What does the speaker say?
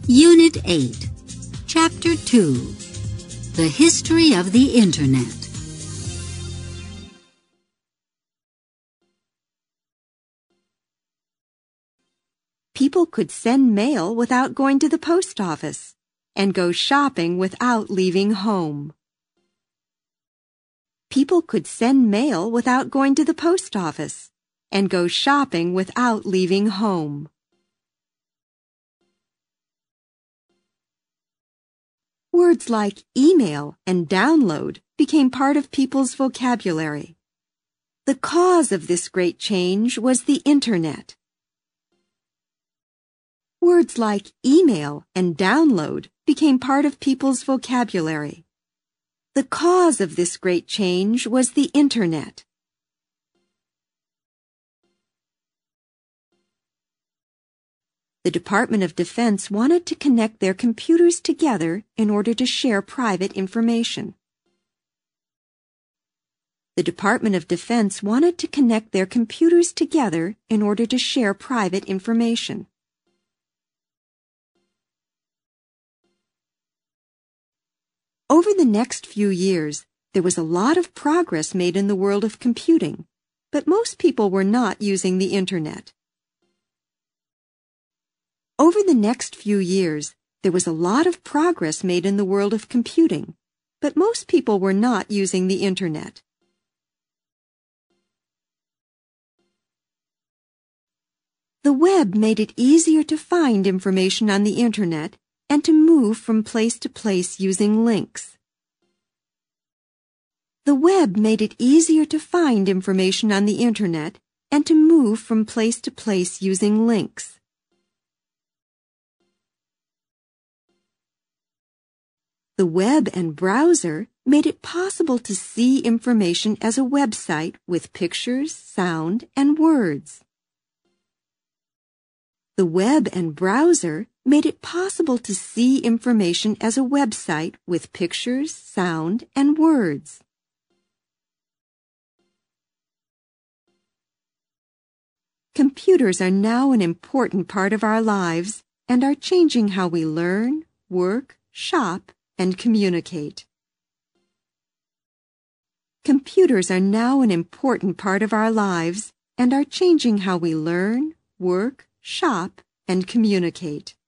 Unit 8, Chapter 2, The History of the Internet. People could send mail without going to the post office and go shopping without leaving home. People could send mail without going to the post office and go shopping without leaving home. Words like email and download became part of people's vocabulary. The cause of this great change was the Internet. Words like email and download became part of people's vocabulary. The cause of this great change was the Internet. The Department of Defense wanted to connect their computers together in order to share private information. The Department of Defense wanted to connect their computers together in order to share private information. Over the next few years, there was a lot of progress made in the world of computing, but most people were not using the Internet. Over the next few years, there was a lot of progress made in the world of computing, but most people were not using the Internet. The web made it easier to find information on the Internet and to move from place to place using links. The web made it easier to find information on the Internet and to move from place to place using links. The web and browser made it possible to see information as a website with pictures, sound, and words. The web and browser made it possible to see information as a website with pictures, sound, and words. Computers are now an important part of our lives and are changing how we learn, work, shop, and communicate. Computers are now an important part of our lives and are changing how we learn, work, shop, and communicate.